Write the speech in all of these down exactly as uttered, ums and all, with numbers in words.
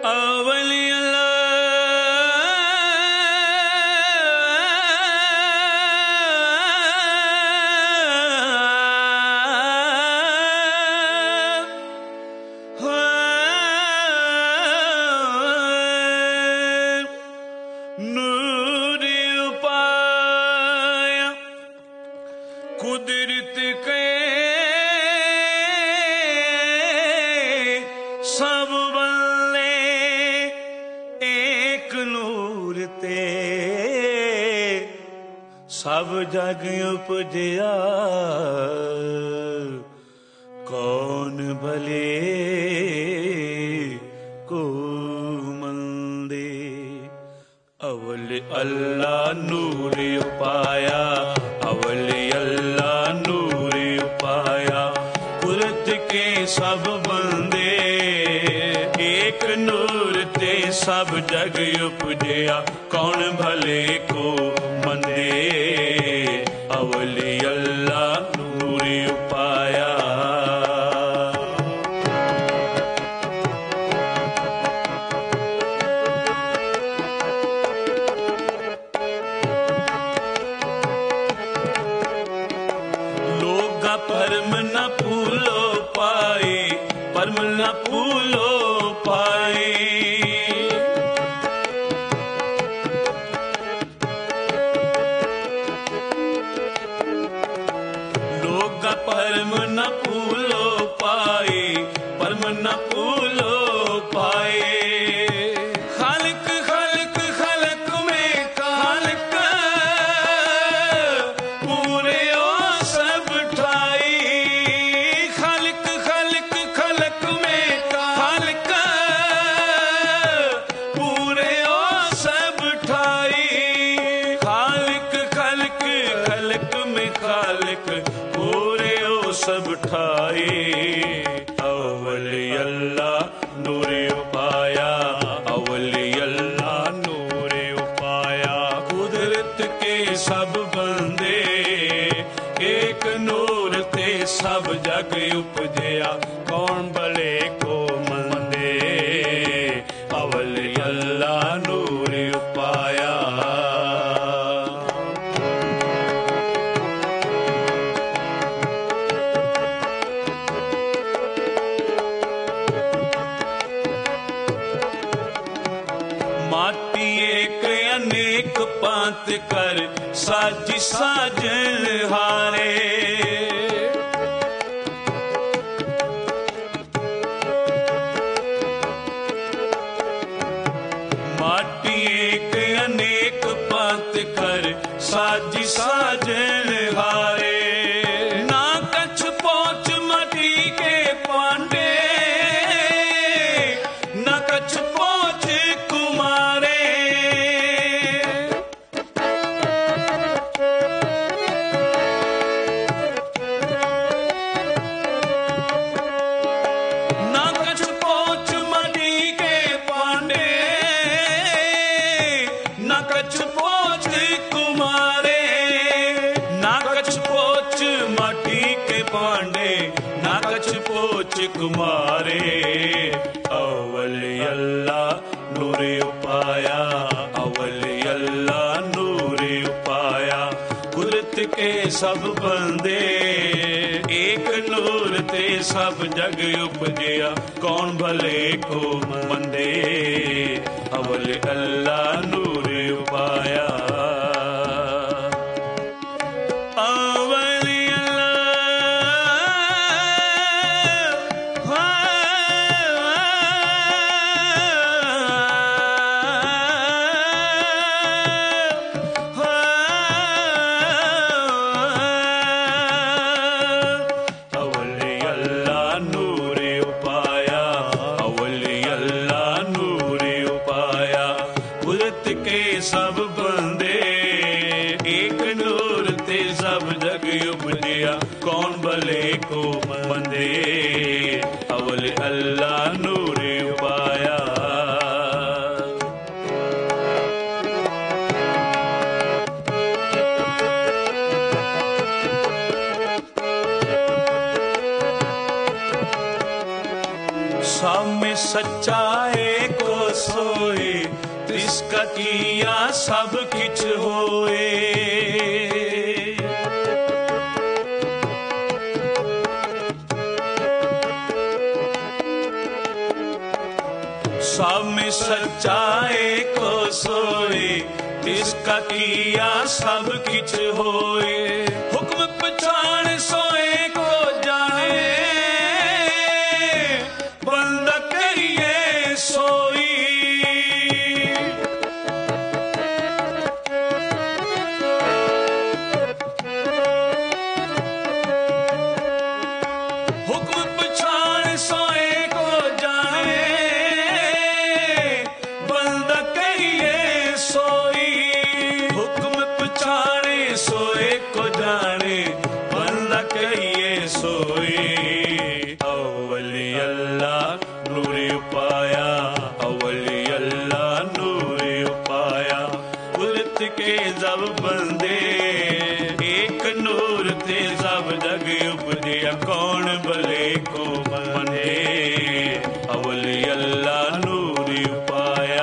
अवली कुदरत के सब बल्ले एक नूर ते सब जग उपजया कौन भले को मंदे। अवल अल्लाह नूर पाया, अवल अल्लाह नूर पाया, कुदरत के सब बंदे एक नूर ते सब जग उपजया कौन भले को मंदे। अवल अल्लाह नूर पाया। परम न फूलो पाए, परम न फूलो पाए, लोग परम न फूलो पाए, परम न फूलो पाए। खालिक खालिक खालिक में खालिक पूरे ओ सब खालिक पूरे ओ सब ठाए। अवल अल्लाह नूर पाया, अवल अल्लाह नूर पाया, कुदरत के सब बंदे एक नूर ते सब जग उपजया कौन भले को मंदे। अवल अल्लाह नूर पाया। माटी एक अनेक पात कर साज साजन हारे, माटी एक अनेक पात कर साज साजन हारे। ना कछ पहुंच माटी के पांडे, ना कछ पहुंच कुमारे, ना कछ पहुंच माटी के पांडे, ना कछ पहुंच कुमारे, ना कछ पहुंच माटी के पांडे, ना कछ पहुंच कुमारे। अवल अल्लाह नूर पाया, अवल अल्लाह नूर पाया, कुदरत के सब बंदे एक नूर ते सब जग उपजया कौन भले को मंदे। अवल अल्लाह नूर पाया। कुदरत सच्चाए को सोए, तिसका किया सब किछ होए। सब में सच्चाए को सोए, तिसका किया सब किछ होए। हुक्म पछाण सोए को जाने, बंदा करिए सोई। हुक्म पछाण सोए को जाने, बंदा करिए सोई। हुक्म पछाणे सोए को जाने, बंदा करिए सोई। अव्वली अल्लाह नूरे पाया, अव्वली अल्लाह नूरे पाया। कुदरत के जब बंदे, एक नूर ते सब जग उपदिया। कौन भले को मने, अव्वली अल्लाह नूरे पाया।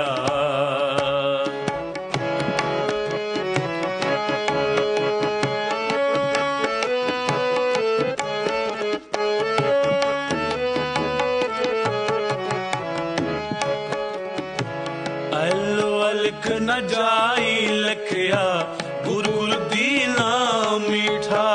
अलो अलख न जाई लखया, गुरु गुरु दीना मीठा।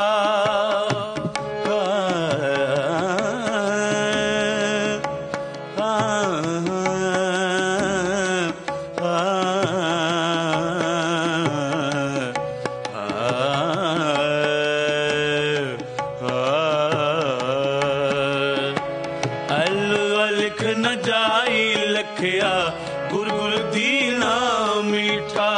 अलो अलख न जाई लखया, गुरु गुरु दीना मीठा।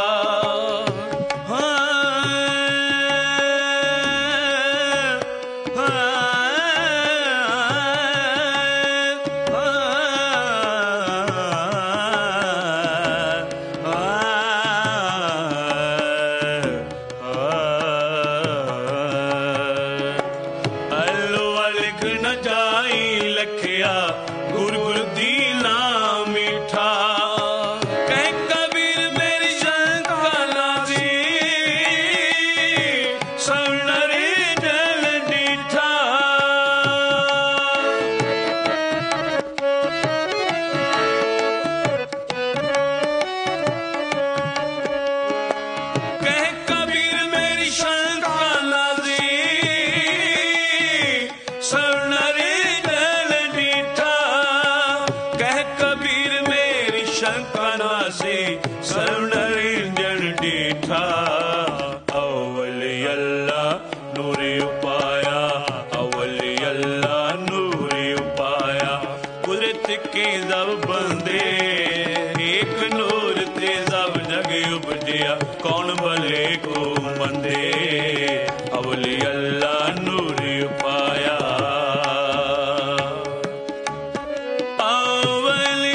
अलो अलख न जाई लखया, गुरु गुरु दीना मीठा। कह कबीर मेरी शंका लाजी, सवनरे जल डीठा। कह कबीर मेरी शंका लाजी, सवनरे जल डीठा। कह कबीर मेरी शंका नासी, सवनरे जल डीठा। अव्वली अल्लाह नूरे पाया, अव्वली अल्लाह नूरे पाया। कुदरत के जब बंदे, एक नूर ते सब जग उपजिया। कौन भले को मंदे, अव्वली अल्लाह नूरे पाया। अव्वली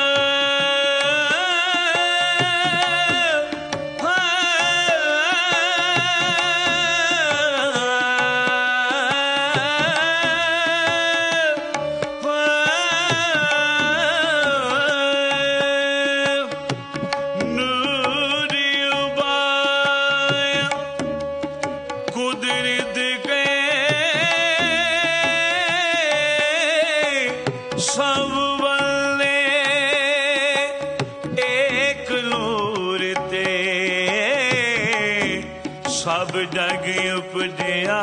नूरी उबाया, कुदरत के सब बल्ले, एक नूर ते सब जग उपजिया।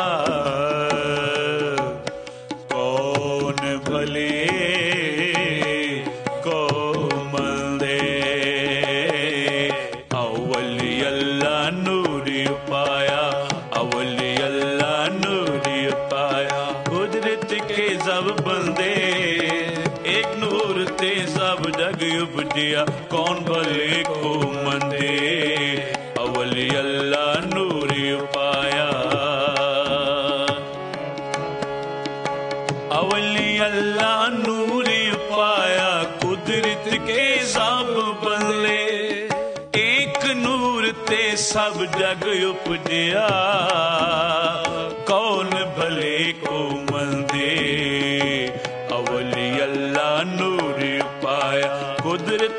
कौन भले को मंदे, अव्वली अल्लाह नूरी पाया, अव्वली अल्लाह नूरी पाया। कुदरत के सब बंदे, एक नूर ते सब जग उपजिया। कौन भले को मंदे, अव्वली अल्लाह नूरी पाया। अव्वली अल्लाह नूरी पाया। कुदरत के सब बंदे, एक नूर ते सब जग उपजिया। कौन भले को मंदे, अव्वली अल्लाह नूरी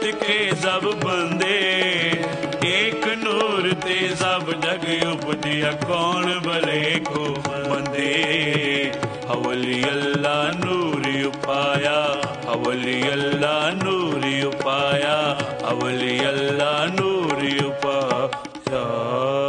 के सब बंदे एक नूर ते सब जग उपजिया कौन भले को बंदे अवली अल्लाह नूर उपाया अवली अल्लाह नूर उपाया अवली अल्लाह नूर उपाया